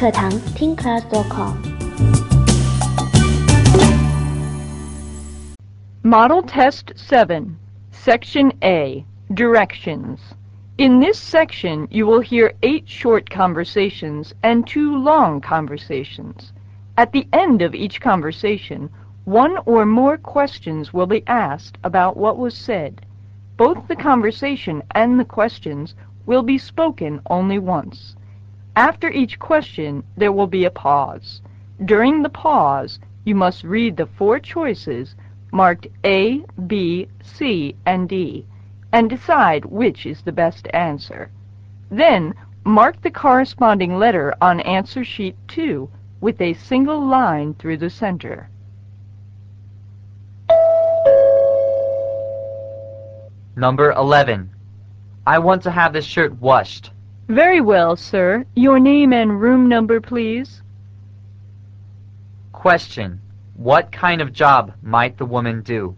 课堂听 class.com。 Model Test 7, Section A, Directions. In this section, you will hear 8 short conversations and 2 long conversations. At the end of each conversation, 1 or more questions will be asked about what was said. Both the conversation and the questions will be spoken only once. After each question, there will be a pause. During the pause, you must read the 4 choices marked A, B, C, and D, and decide which is the best answer. Then, mark the corresponding letter on answer sheet 2 with a single line through the center. Number 11. I want to have this shirt washed. Very well, sir. Your name and room number, please. Question. What kind of job might the woman do?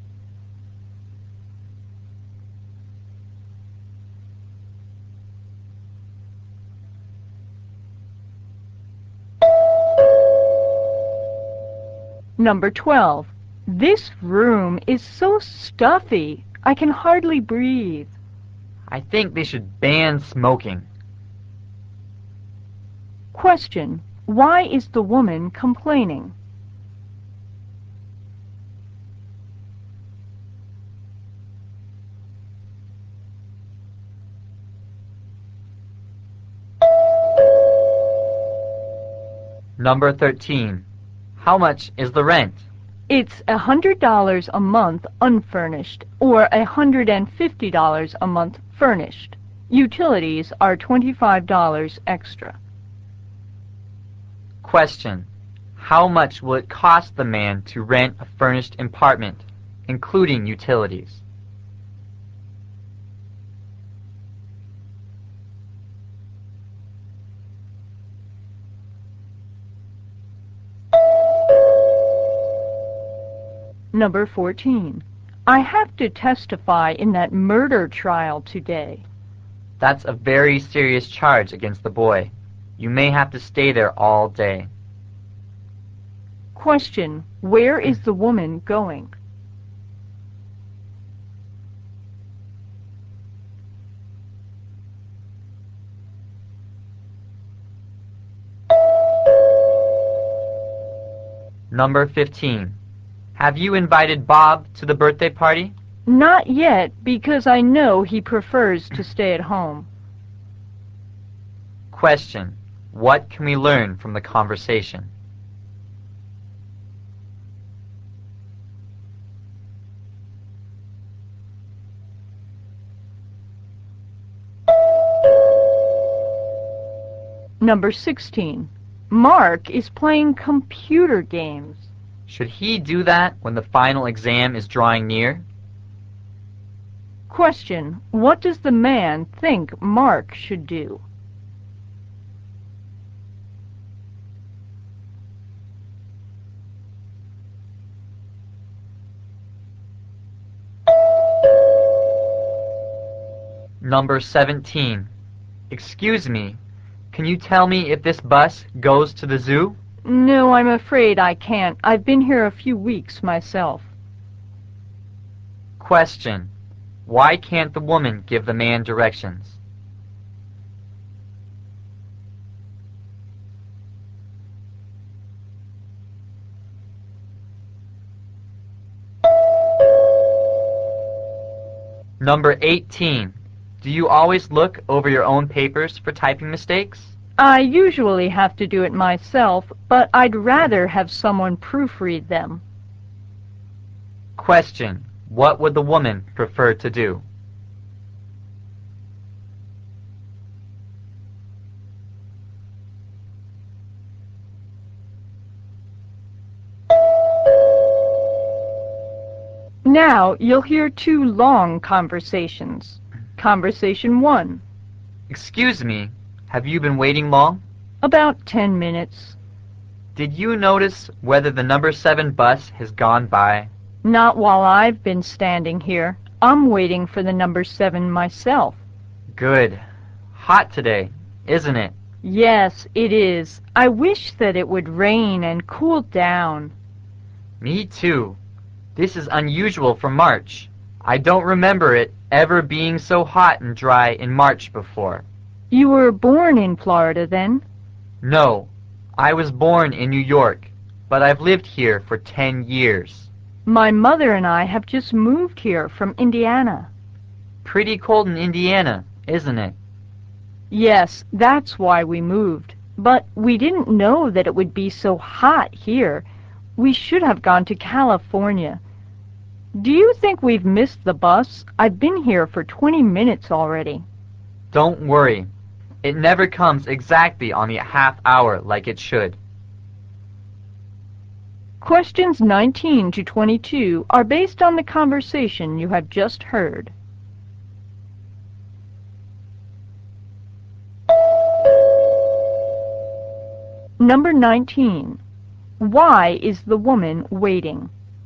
Number 12. This room is so stuffy. I can hardly breathe. I think they should ban smoking. Question. Why is the woman complaining? Number 13. How much is the rent? It's $100 a month unfurnished or $150 a month furnished. Utilities are $25 extra. Question. How much will it cost the man to rent a furnished apartment, including utilities? Number 14. I have to testify in that murder trial today. That's a very serious charge against the boy. You may have to stay there all day. Question. Where is the woman going? Number 15. Have you invited Bob to the birthday party? Not yet, because I know he prefers to stay at home. Question. What can we learn from the conversation? Number 16. Mark is playing computer games. Should he do that when the final exam is drawing near? Question. What does the man think Mark should do? Number 17. Excuse me, can you tell me if this bus goes to the zoo? No, I'm afraid I can't. I've been here a few weeks myself. Question. Why can't the woman give the man directions? Number 18. Do you always look over your own papers for typing mistakes? I usually have to do it myself, but I'd rather have someone proofread them. Question. What would the woman prefer to do? Now you'll hear 2 long conversations. Conversation 1. Excuse me, have you been waiting long? About 10 minutes. Did you notice whether the number 7 bus has gone by? Not while I've been standing here. I'm waiting for the number 7 myself. Good. Hot today, isn't it? Yes, it is. I wish that it would rain and cool down. Me too. This is unusual for March. I don't remember it ever being so hot and dry in March before. You were born in Florida then? No, I was born in New York, but I've lived here for 10 years. My mother and I have just moved here from Indiana. Pretty cold in Indiana, isn't it? Yes, that's why we moved. But we didn't know that it would be so hot here. We should have gone to California. Do you think we've missed the bus? I've been here for 20 minutes already. Don't worry. It never comes exactly on the half hour like it should. Questions 19 to 22 are based on the conversation you have just heard. Number 19. Why is the woman waiting?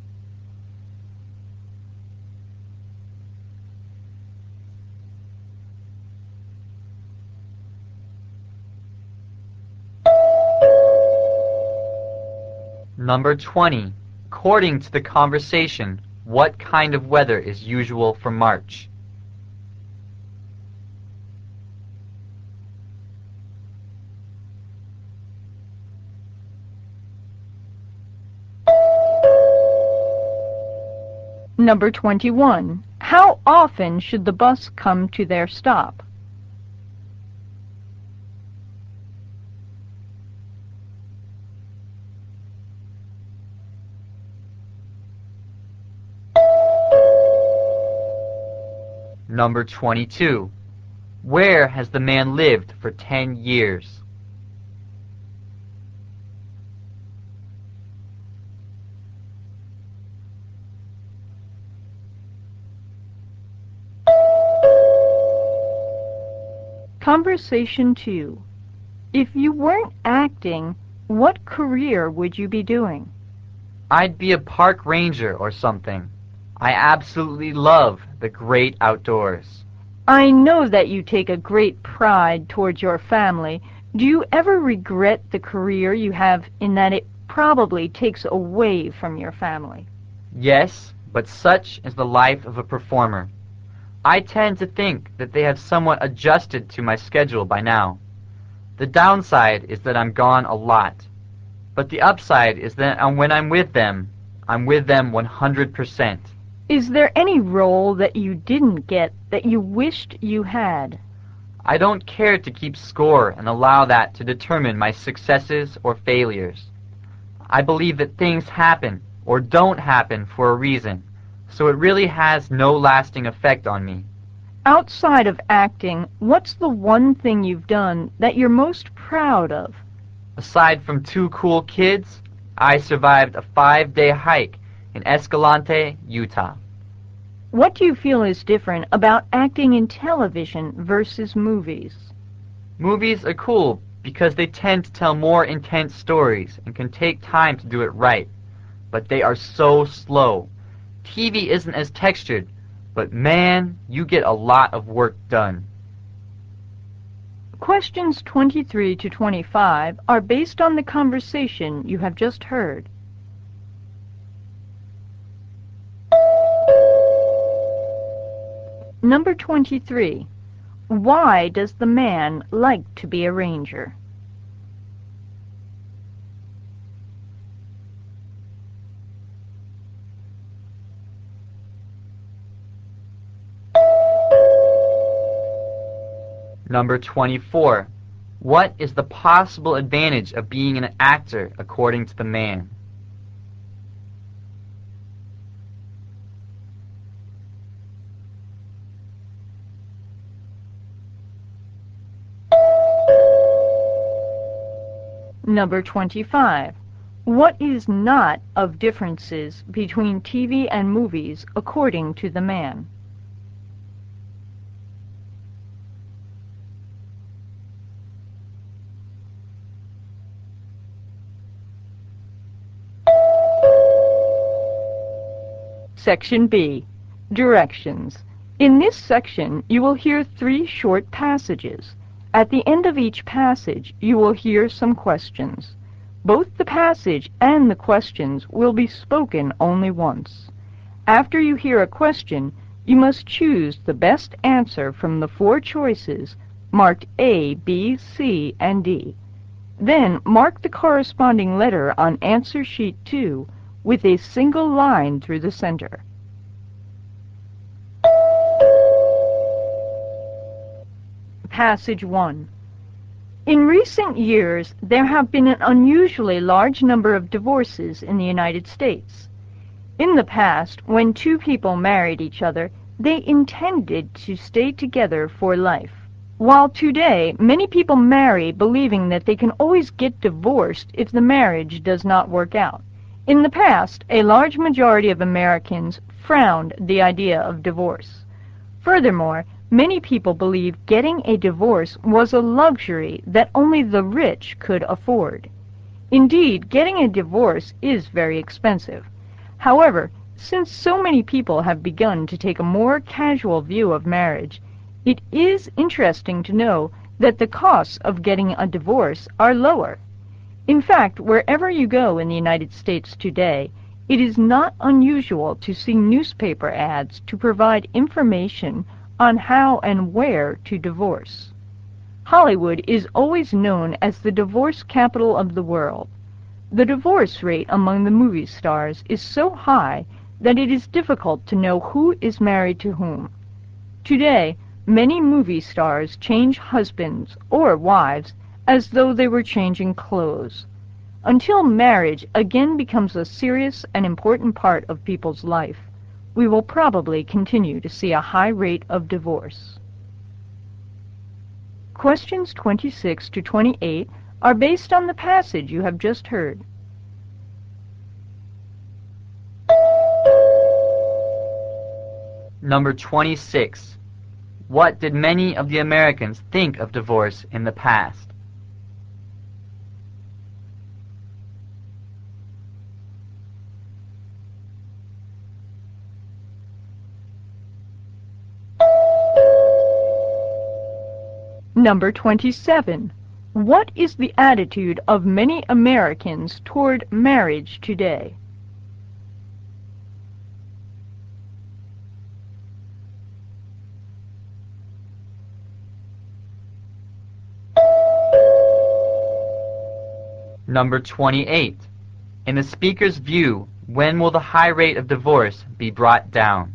Number 20. According to the conversation, what kind of weather is usual for March? Number 21. How often should the bus come to their stop? Number 22. Where has the man lived for 10 years? Conversation 2. If you weren't acting, what career would you be doing? I'd be a park ranger or something. I absolutely love the great outdoors. I know that you take a great pride towards your family. Do you ever regret the career you have in that it probably takes away from your family? Yes, but such is the life of a performer. I tend to think that they have somewhat adjusted to my schedule by now. The downside is that I'm gone a lot. But the upside is that when I'm with them 100%. Is there any role that you didn't get that you wished you had? I don't care to keep score and allow that to determine my successes or failures. I believe that things happen or don't happen for a reason, so it really has no lasting effect on me. Outside of acting, what's the one thing you've done that you're most proud of? Aside from 2 cool kids, I survived a 5-day hike in Escalante, Utah. What do you feel is different about acting in television versus movies? Movies are cool because they tend to tell more intense stories and can take time to do it right, but they are so slow. TV isn't as textured, but man, you get a lot of work done. Questions 23 to 25 are based on the conversation you have just heard. Number 23. Why does the man like to be a ranger? Number 24. What is the possible advantage of being an actor according to the man? Number 25. What is not of differences between TV and movies according to the man? Section B. Directions. In this section, you will hear 3 short passages. At the end of each passage, you will hear some questions. Both the passage and the questions will be spoken only once. After you hear a question, you must choose the best answer from the 4 choices marked A, B, C, and D. Then mark the corresponding letter on answer sheet 2 with a single line through the center. Passage 1. In recent years, there have been an unusually large number of divorces in the United States. In the past, when 2 people married each other, they intended to stay together for life. While today, many people marry believing that they can always get divorced if the marriage does not work out. In the past, a large majority of Americans frowned the idea of divorce. Furthermore, many people believed getting a divorce was a luxury that only the rich could afford. Indeed, getting a divorce is very expensive. However, since so many people have begun to take a more casual view of marriage, it is interesting to know that the costs of getting a divorce are lower. In fact, wherever you go in the United States today, it is not unusual to see newspaper ads to provide information on how and where to divorce. Hollywood is always known as the divorce capital of the world. The divorce rate among the movie stars is so high that it is difficult to know who is married to whom. Today, many movie stars change husbands or wives as though they were changing clothes. Until marriage again becomes a serious and important part of people's life, we will probably continue to see a high rate of divorce. Questions 26 to 28 are based on the passage you have just heard. Number 26. What did many of the Americans think of divorce in the past? Number 27. What is the attitude of many Americans toward marriage today? Number 28. In the speaker's view, when will the high rate of divorce be brought down?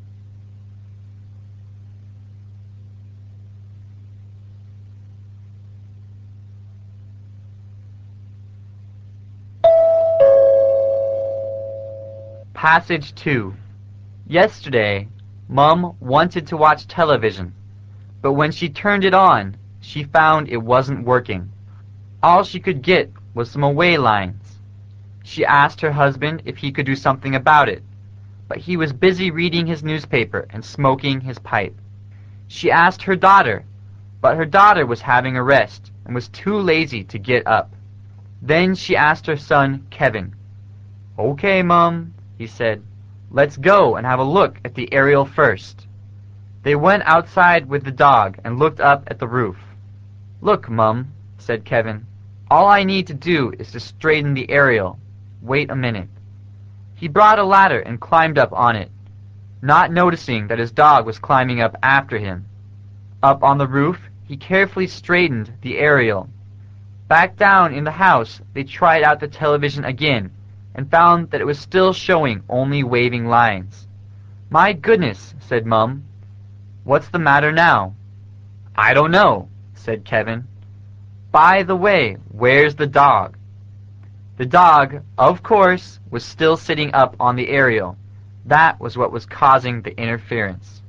Passage 2. Yesterday, Mum wanted to watch television, but when she turned it on, she found it wasn't working. All she could get was some away lines. She asked her husband if he could do something about it, but he was busy reading his newspaper and smoking his pipe. She asked her daughter, but her daughter was having a rest and was too lazy to get up. Then she asked her son, Kevin. "Okay, Mum," he said. "Let's go and have a look at the aerial first." They went outside with the dog and looked up at the roof. "Look, Mum," said Kevin. "All I need to do is to straighten the aerial. Wait a minute." He brought a ladder and climbed up on it, not noticing that his dog was climbing up after him. Up on the roof, he carefully straightened the aerial. Back down in the house, they tried out the television again and found that it was still showing only waving lines. "My goodness," said Mum. "What's the matter now?" "I don't know," said Kevin. "By the way, where's the dog?" The dog, of course, was still sitting up on the aerial. That was what was causing the interference.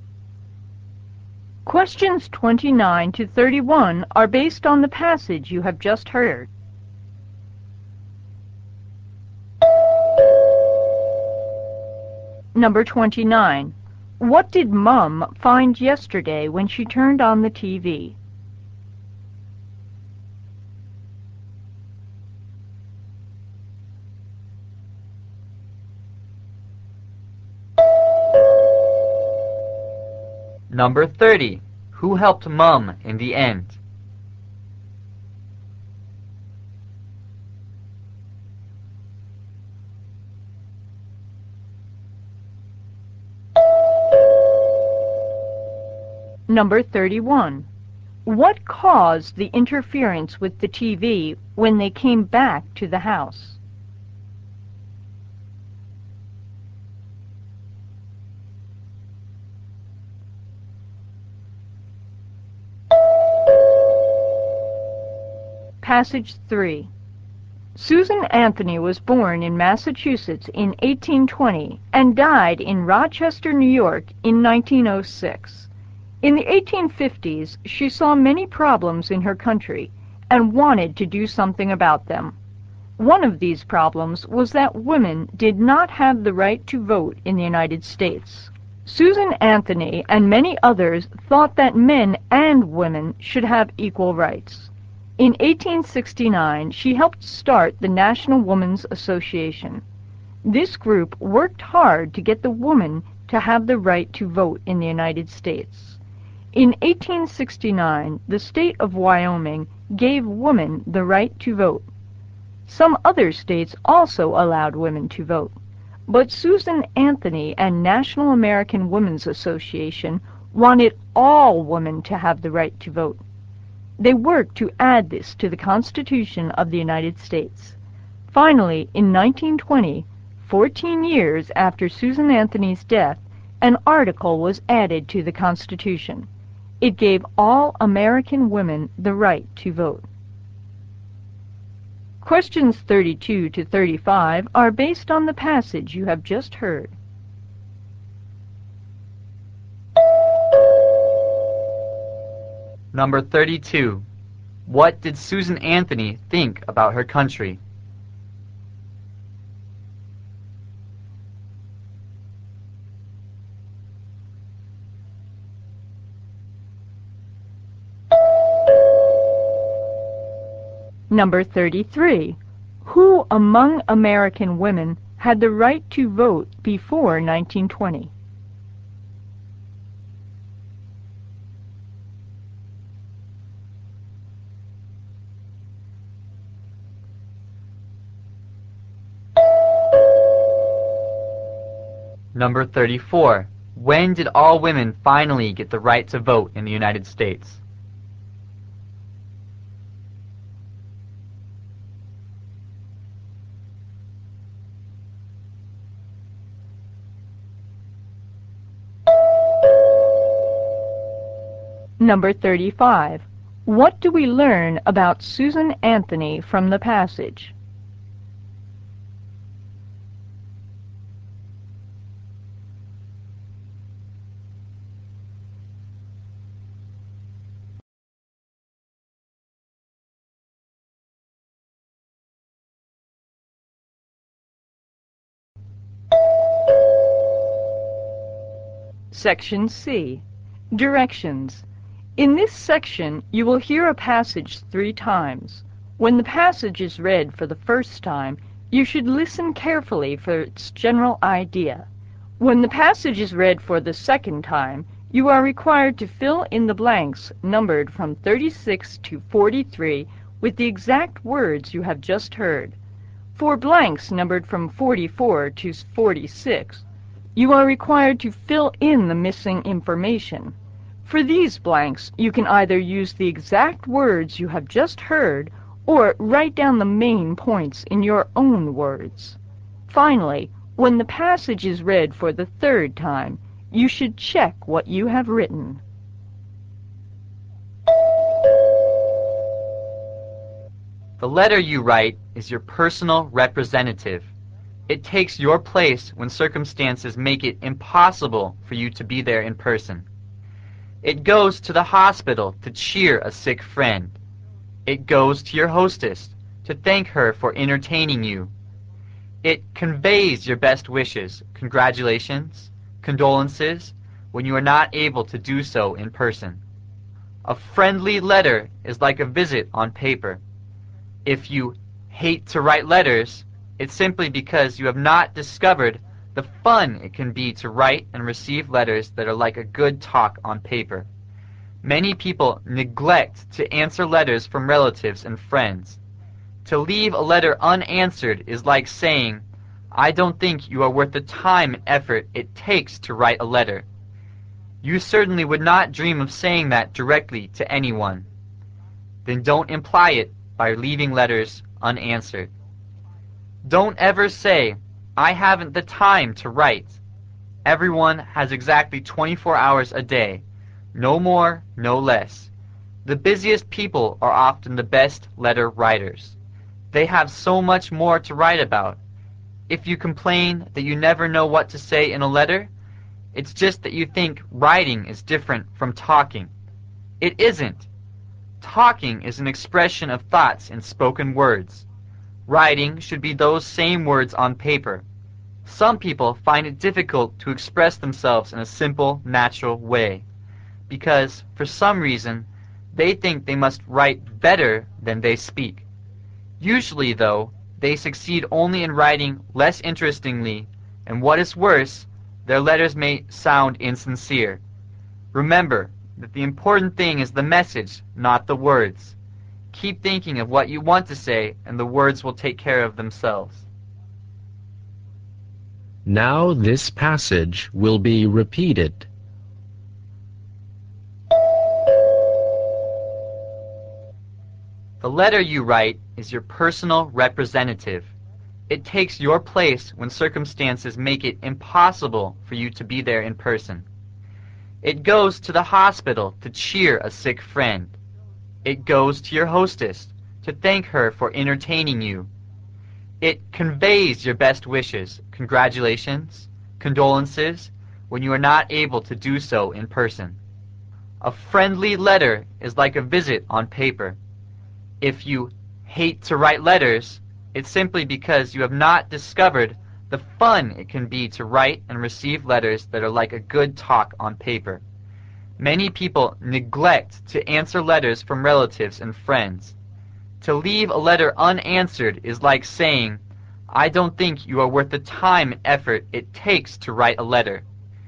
Questions 29 to 31 are based on the passage you have just heard. Number 29. What did Mum find yesterday when she turned on the TV? Number 30. Who helped Mum in the end? Number 31. What caused the interference with the TV when they came back to the house? Passage 3. Susan Anthony was born in Massachusetts in 1820 and died in Rochester, New York in 1906. In the 1850s, she saw many problems in her country and wanted to do something about them. One of these problems was that women did not have the right to vote in the United States. Susan Anthony and many others thought that men and women should have equal rights. In 1869, she helped start the National Women's Association. This group worked hard to get the woman to have the right to vote in the United States. In 1869, the state of Wyoming gave women the right to vote. Some other states also allowed women to vote, but Susan Anthony and National American Women's Association wanted all women to have the right to vote. They worked to add this to the Constitution of the United States. Finally, in 1920, 14 years after Susan Anthony's death, an article was added to the Constitution. It gave all American women the right to vote. Questions 32 to 35 are based on the passage you have just heard. Number 32. What did Susan Anthony think about her country? Number 33. Who among American women had the right to vote before 1920? Number 34. When did all women finally get the right to vote in the United States? Number 35. What do we learn about Susan Anthony from the passage? Section C. Directions. In this section, you will hear a passage 3 times. When the passage is read for the first time, you should listen carefully for its general idea. When the passage is read for the second time, you are required to fill in the blanks numbered from 36 to 43 with the exact words you have just heard. For blanks numbered from 44 to 46, you are required to fill in the missing information. For these blanks, you can either use the exact words you have just heard or write down the main points in your own words. Finally, when the passage is read for the third time, you should check what you have written. The letter you write is your personal representative. It takes your place when circumstances make it impossible for you to be there in person. It goes to the hospital to cheer a sick friend. It goes to your hostess to thank her for entertaining you. It conveys your best wishes, congratulations, condolences, when you are not able to do so in person. A friendly letter is like a visit on paper. If you hate to write letters, it's simply because you have not discovered the fun it can be to write and receive letters that are like a good talk on paper. Many people neglect to answer letters from relatives and friends. To leave a letter unanswered is like saying, "I don't think you are worth the time and effort it takes to write a letter." You certainly would not dream of saying that directly to anyone. Then don't imply it by leaving letters unanswered. Don't ever say, "I haven't the time to write." Everyone has exactly 24 hours a day, no more, no less. The busiest people are often the best letter writers. They have so much more to write about. If you complain that you never know what to say in a letter, it's just that you think writing is different from talking. It isn't. Talking is an expression of thoughts in spoken words. Writing should be those same words on paper. Some people find it difficult to express themselves in a simple, natural way, because, for some reason, they think they must write better than they speak. Usually, though, they succeed only in writing less interestingly, and what is worse, their letters may sound insincere. Remember that the important thing is the message, not the words. Keep thinking of what you want to say, and the words will take care of themselves. Now this passage will be repeated. The letter you write is your personal representative. It takes your place when circumstances make it impossible for you to be there in person. It goes to the hospital to cheer a sick friend. It goes to your hostess to thank her for entertaining you. It conveys your best wishes, congratulations, condolences, when you are not able to do so in person. A friendly letter is like a visit on paper. If you hate to write letters, it's simply because you have not discovered the fun it can be to write and receive letters that are like a good talk on paper. Many people neglect to answer letters from relatives and friends. To leave a letter unanswered is like saying, "I don't think you are worth the time and effort it takes to write a letter."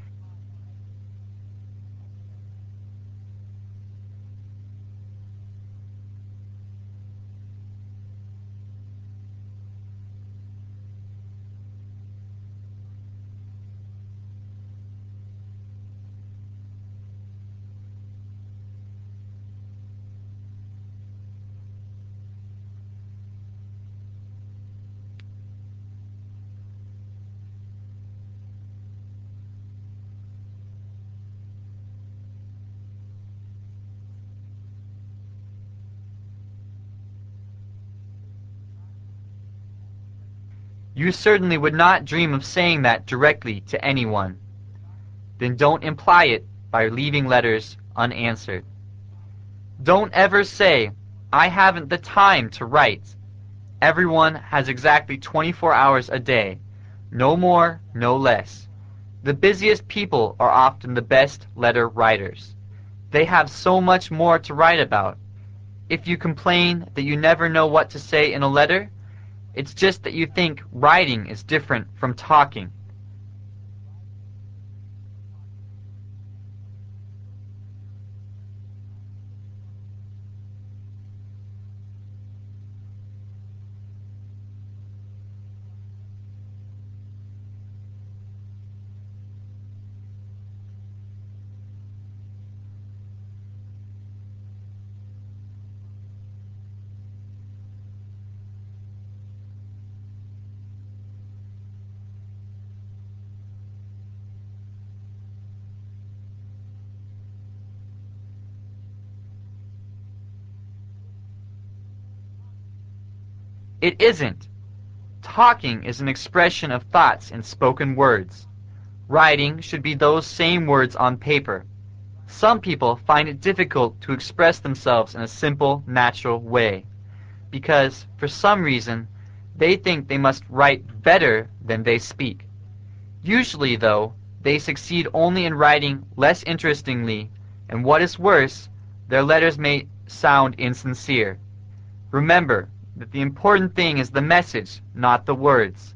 You certainly would not dream of saying that directly to anyone. Then don't imply it by leaving letters unanswered. Don't ever say, "I haven't the time to write." Everyone has exactly 24 hours a day, no more, no less. The busiest people are often the best letter writers. They have so much more to write about. If you complain that you never know what to say in a letter, it's just that you think writing is different from talking. It isn't. Talking is an expression of thoughts in spoken words. Writing should be those same words on paper. Some people find it difficult to express themselves in a simple, natural way, because, for some reason, they think they must write better than they speak. Usually, though, they succeed only in writing less interestingly, and what is worse, their letters may sound insincere. Remember that the important thing is the message, not the words.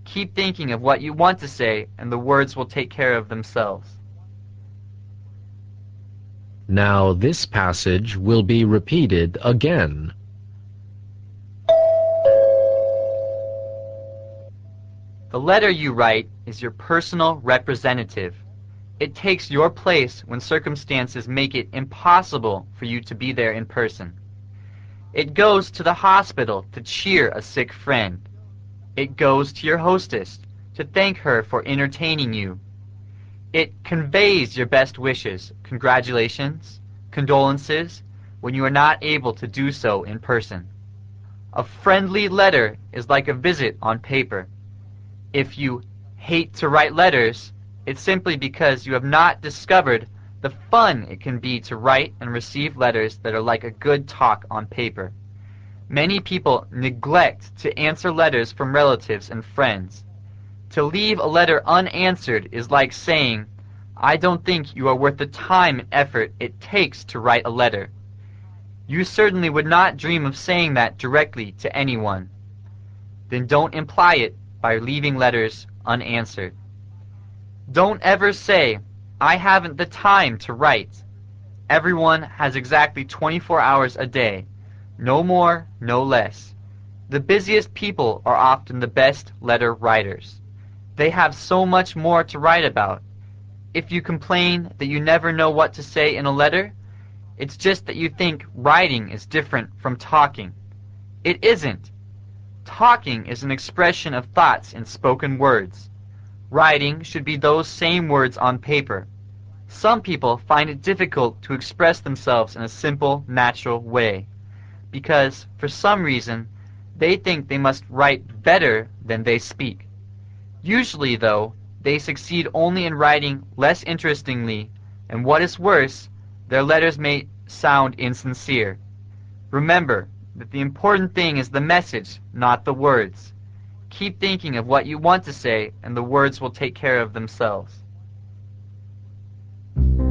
Keep thinking of what you want to say, and the words will take care of themselves. Now this passage will be repeated again. The letter you write is your personal representative. It takes your place when circumstances make it impossible for you to be there in person. It goes to the hospital to cheer a sick friend. It goes to your hostess to thank her for entertaining you. It conveys your best wishes, congratulations, condolences, when you are not able to do so in person. A friendly letter is like a visit on paper. If you hate to write letters, it's simply because you have not discovered the fun it can be to write and receive letters that are like a good talk on paper. Many people neglect to answer letters from relatives and friends. To leave a letter unanswered is like saying, "I don't think you are worth the time and effort it takes to write a letter." You certainly would not dream of saying that directly to anyone. Then don't imply it by leaving letters unanswered. Don't ever say, "I haven't the time to write." Everyone has exactly 24 hours a day. No more, no less. The busiest people are often the best letter writers. They have so much more to write about. If you complain that you never know what to say in a letter, it's just that you think writing is different from talking. It isn't. Talking is an expression of thoughts in spoken words. Writing should be those same words on paper. Some people find it difficult to express themselves in a simple, natural way, because, for some reason, they think they must write better than they speak. Usually, though, they succeed only in writing less interestingly, and what is worse, their letters may sound insincere. Remember that the important thing is the message, not the words. Keep thinking of what you want to say, and the words will take care of themselves.